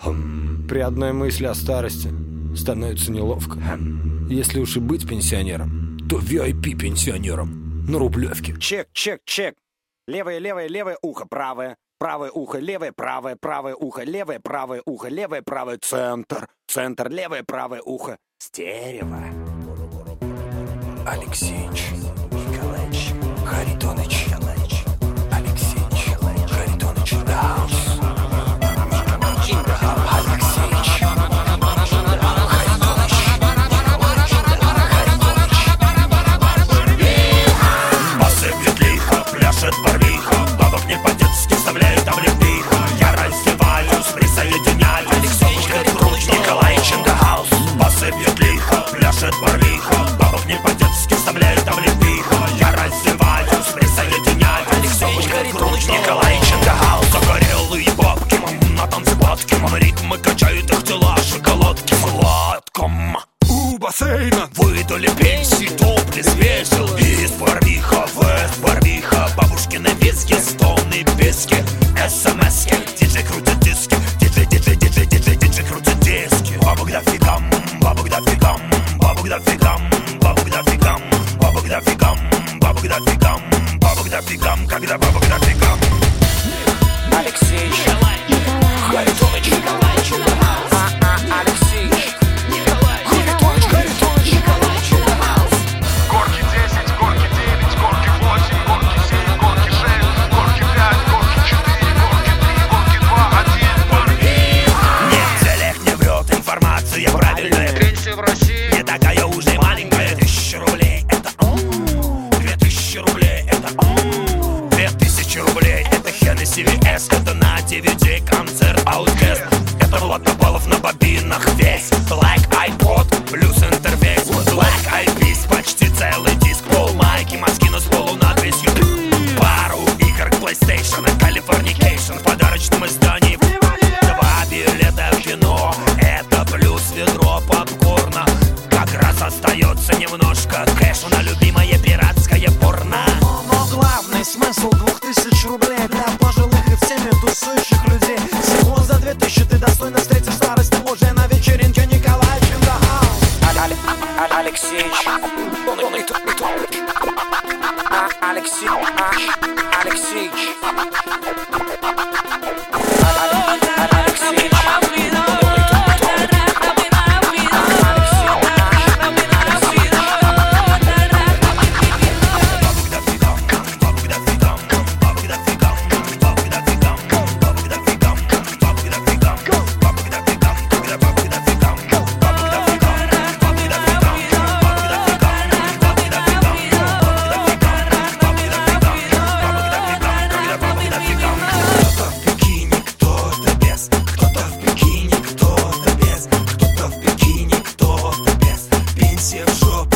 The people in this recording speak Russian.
При одной мысли о старости становится неловко. Если уж и быть пенсионером, то VIP-пенсионером на Рублевке. Чек, чек, чек. Левое, левое, левое ухо, правое. Правое ухо, левое, правое, правое ухо, левое, правое ухо, левое, правое, центр. Центр, левое, правое ухо. Стерео. Алексеич Николаевич Харитонович. Алексеич Харитонович Даус. Посыпет лихо, пляшет барвиха, бабок не по-детски вставляет облепиха. Я раздеваюсь, присоединяюсь. Алексей Харитонович Николаевич in the house. Посыпет лихо, пляшет барвиха, бабок не по-детски вставляет облепиха. Я раздеваюсь, присоединяюсь. Алексей Харитонович Николаевич in the house. Загорелые бабки на танцеватке, ритмы качают их тела шоколадки сладком. У бассейна выдали пенсии, топлес весел. Из барвиха, вест барвиха, бабушкины виски, стоны, пески, смски. Диджей крутит диски, диджей крутит диски. Бабок дофигам, бабок дофигам, бабок дофигам, бабок дофигам, бабок дофигам, бабок дофигам, бабок дофигам, когда бабок дофигам. Алексей Харитонович Николаевич. Алексей Горки 10, горки 9, горки 8, горки 7, горки 6, горки 5, горки 4, горки 3, горки 2, 1. Нет, в целях не врет, информация правильная. Пенсия в России. Не такая уже маленькая. 1000 рублей это 2000 рублей это 2000 рублей это Hennessy VS. Это на DVD концерт Outcast. Это Влад Топалов на бобинах весь. Black iPod плюс интерфейс. Black Eyed Peas, почти целый диск. Пол майки, маскину с полунадписью. Пару игр к PlayStation и Californication в подарочном издании. 2 билета в кино, это плюс ведро попкорна. Как раз остается немножко кэша на любимое пиратское порно. Но главный смысл 2000 рублей для пожилых и всеми тусующих людей. Всего за 2000 ты достойно встретишь старость уже на вечеринке Николаевич in the house. Алексеич Пенсия в жопу.